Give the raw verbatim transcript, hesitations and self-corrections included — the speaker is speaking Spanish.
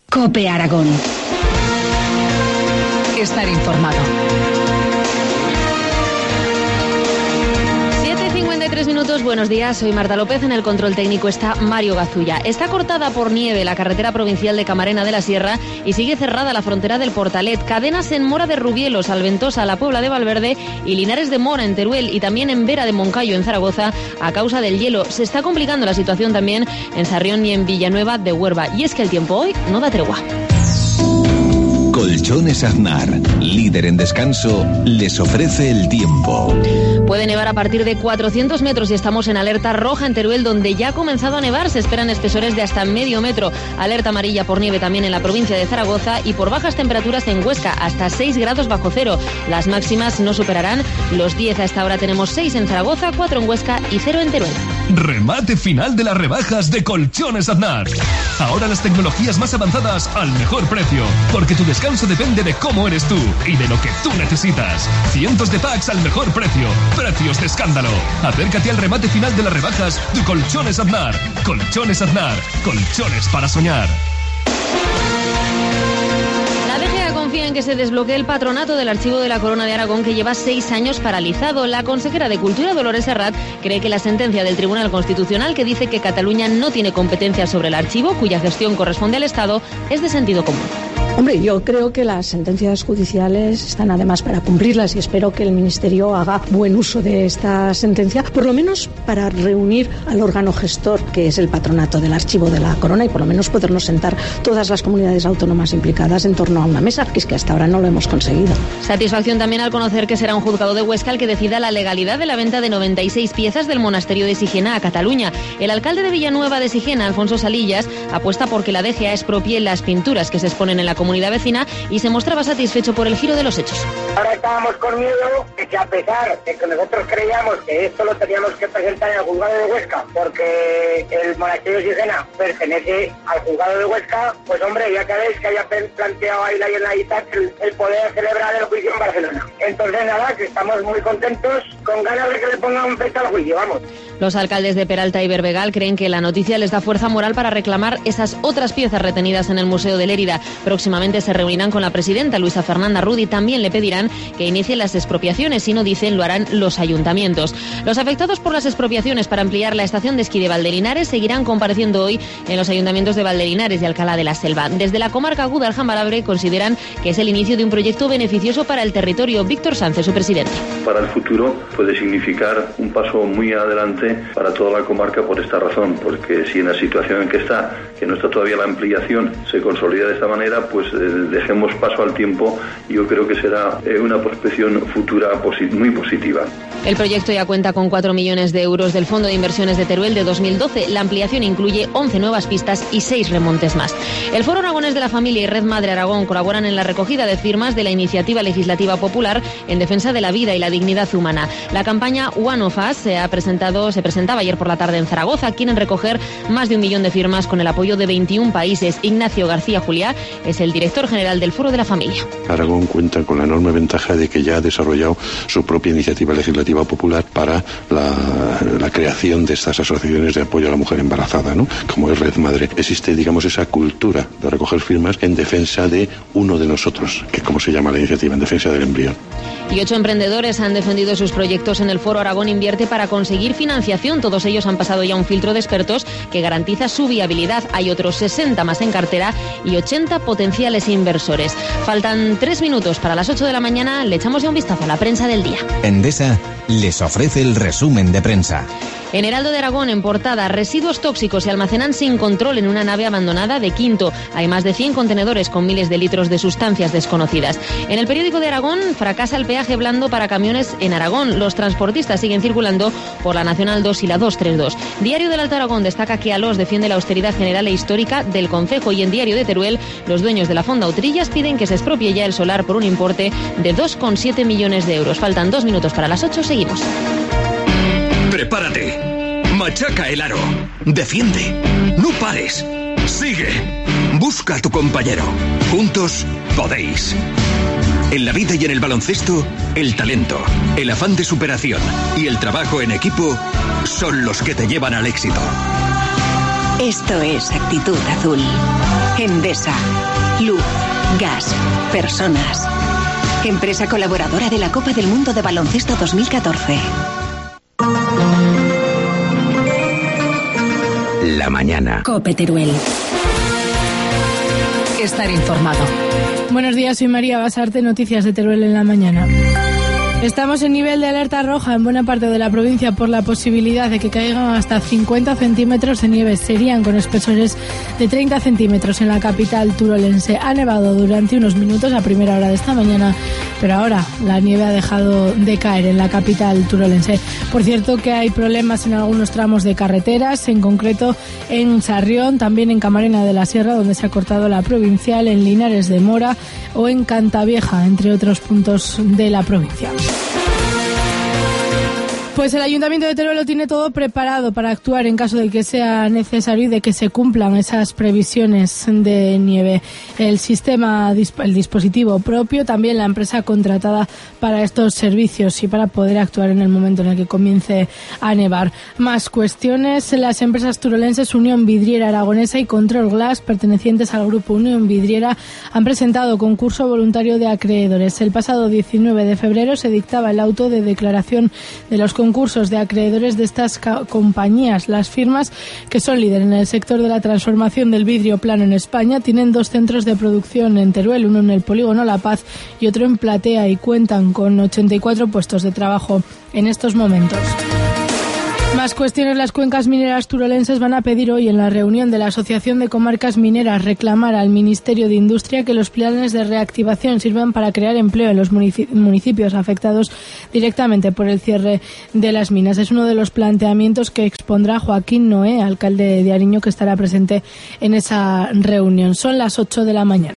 COPE Aragón. Estar informado. Tres minutos, buenos días, soy Marta López, en el control técnico está Mario Gazulla. Está cortada por nieve la carretera provincial de Camarena de la Sierra y sigue cerrada la frontera del Portalet. Cadenas en Mora de Rubielos, Alventosa, La Puebla de Valverde y Linares de Mora en Teruel y también en Vera de Moncayo en Zaragoza a causa del hielo. Se está complicando la situación también en Sarrión y en Villanueva de Huerva. Y es que el tiempo hoy no da tregua. Colchones Aznar, líder en descanso, les ofrece el tiempo. Puede nevar a partir de cuatrocientos metros y estamos en alerta roja en Teruel, donde ya ha comenzado a nevar. Se esperan espesores de hasta medio metro. Alerta amarilla por nieve también en la provincia de Zaragoza y por bajas temperaturas en Huesca, hasta seis grados bajo cero. Las máximas no superarán los diez. A esta hora tenemos seis en Zaragoza, cuatro en Huesca y cero en Teruel. Remate final de las rebajas de Colchones Aznar. Ahora las tecnologías más avanzadas al mejor precio, porque tu descanso depende de cómo eres tú y de lo que tú necesitas. Cientos de packs al mejor precio. Precios de escándalo. Acércate al remate final de las rebajas de Colchones Aznar. Colchones Aznar. Colchones para soñar. Confía en que se desbloquee el patronato del Archivo de la Corona de Aragón, que lleva seis años paralizado. La consejera de Cultura, Dolores Serrat, cree que la sentencia del Tribunal Constitucional, que dice que Cataluña no tiene competencia sobre el archivo, cuya gestión corresponde al Estado, es de sentido común. Hombre, yo creo que las sentencias judiciales están además para cumplirlas y espero que el Ministerio haga buen uso de esta sentencia, por lo menos para reunir al órgano gestor, que es el patronato del Archivo de la Corona, y por lo menos podernos sentar todas las comunidades autónomas implicadas en torno a una mesa, que es que hasta ahora no lo hemos conseguido. Satisfacción también al conocer que será un juzgado de Huesca el que decida la legalidad de la venta de noventa y seis piezas del monasterio de Sigena a Cataluña. El alcalde de Villanueva de Sigena, Alfonso Salillas, apuesta porque la D G A expropie las pinturas que se exponen en la comunidad vecina y se mostraba satisfecho por el giro de los hechos. Ahora estábamos con miedo de que, a pesar de que nosotros creíamos que esto lo teníamos que presentar en el juzgado de Huesca, porque el monasterio de Sigena pertenece al juzgado de Huesca, pues hombre, ya sabéis que había planteado ahí la Generalitat el, el poder celebrar el juicio en Barcelona. Entonces nada, que estamos muy contentos, con ganas de que le pongan fecha al juicio, vamos. Los alcaldes de Peralta y Berbegal creen que la noticia les da fuerza moral para reclamar esas otras piezas retenidas en el Museo de Lérida. Próximamente se reunirán con la presidenta Luisa Fernanda Rudi. También le pedirán que inicie las expropiaciones. Si no dicen, lo harán los ayuntamientos. Los afectados por las expropiaciones para ampliar la estación de esquí de Valdelinares seguirán compareciendo hoy en los ayuntamientos de Valdelinares y Alcalá de la Selva. Desde la comarca Gúdar-Jambalabre consideran que es el inicio de un proyecto beneficioso para el territorio. Víctor Sánchez, su presidente. Para el futuro puede significar un paso muy adelante para toda la comarca por esta razón, porque si en la situación en que está, que no está todavía la ampliación, se consolida de esta manera, pues eh, dejemos paso al tiempo y yo creo que será eh, una prospección futura posi- muy positiva. El proyecto ya cuenta con cuatro millones de euros del Fondo de Inversiones de Teruel de dos mil doce. La ampliación incluye once nuevas pistas y seis remontes más. El Foro Aragonés de la Familia y Red Madre Aragón colaboran en la recogida de firmas de la iniciativa legislativa popular en defensa de la vida y la dignidad humana. La campaña One of Us se ha presentado, se presentaba ayer por la tarde en Zaragoza. Quieren recoger más de un millón de firmas con el apoyo de veintiún países. Ignacio García Juliá es el director general del Foro de la Familia. Aragón cuenta con la enorme ventaja de que ya ha desarrollado su propia iniciativa legislativa popular para la, la creación de estas asociaciones de apoyo a la mujer embarazada, ¿no? Como es Red Madre. Existe, digamos, esa cultura de recoger firmas en defensa de uno de nosotros, que como se llama la iniciativa, en defensa del embrión. Y ocho emprendedores han defendido sus proyectos en el Foro Aragón Invierte para conseguir financiación. Todos ellos han pasado ya un filtro de expertos que garantiza su viabilidad. Hay otros sesenta más en cartera y ochenta potenciales inversores. Faltan tres minutos para las ocho de la mañana. Le echamos ya un vistazo a la prensa del día. Endesa les ofrece el resumen de prensa. En Heraldo de Aragón, en portada, residuos tóxicos se almacenan sin control en una nave abandonada de Quinto. Hay más de cien contenedores con miles de litros de sustancias desconocidas. En el periódico de Aragón, fracasa el peaje blando para camiones en Aragón. Los transportistas siguen circulando por la Nacional dos y la doscientos treinta y dos. Diario del Alto Aragón destaca que Alós defiende la austeridad general e histórica del concejo. Y en Diario de Teruel, los dueños de la Fonda Utrillas piden que se expropie ya el solar por un importe de dos coma siete millones de euros. Faltan dos minutos para las ocho. Seguimos. Prepárate. Machaca el aro. Defiende. No pares. Sigue. Busca a tu compañero. Juntos podéis. En la vida y en el baloncesto, el talento, el afán de superación y el trabajo en equipo son los que te llevan al éxito. Esto es Actitud Azul. Endesa. Luz, gas, personas. Empresa colaboradora de la Copa del Mundo de Baloncesto dos mil catorce. La mañana. COPE Teruel. Estar informado. Buenos días, soy María Basarte, noticias de Teruel en la mañana. Estamos en nivel de alerta roja en buena parte de la provincia por la posibilidad de que caigan hasta cincuenta centímetros de nieve. Serían con espesores de treinta centímetros en la capital turolense. Ha nevado durante unos minutos a primera hora de esta mañana, pero ahora la nieve ha dejado de caer en la capital turolense. Por cierto que hay problemas en algunos tramos de carreteras, en concreto en Sarrión, también en Camarena de la Sierra, donde se ha cortado la provincial, en Linares de Mora o en Cantavieja, entre otros puntos de la provincia. Pues el Ayuntamiento de Teruel lo tiene todo preparado para actuar en caso de que sea necesario y de que se cumplan esas previsiones de nieve. El sistema, el dispositivo propio, también la empresa contratada para estos servicios y para poder actuar en el momento en el que comience a nevar. Más cuestiones. Las empresas turolenses Unión Vidriera Aragonesa y Control Glass, pertenecientes al grupo Unión Vidriera, han presentado concurso voluntario de acreedores. El pasado diecinueve de febrero se dictaba el auto de declaración de los concursos concursos de acreedores de estas compañías. Las firmas, que son líderes en el sector de la transformación del vidrio plano en España, tienen dos centros de producción en Teruel, uno en el polígono La Paz y otro en Platea, y cuentan con ochenta y cuatro puestos de trabajo en estos momentos. Más cuestiones. Las cuencas mineras turolenses van a pedir hoy en la reunión de la Asociación de Comarcas Mineras reclamar al Ministerio de Industria que los planes de reactivación sirvan para crear empleo en los municipios afectados directamente por el cierre de las minas. Es uno de los planteamientos que expondrá Joaquín Noé, alcalde de Ariño, que estará presente en esa reunión. Son las ocho de la mañana.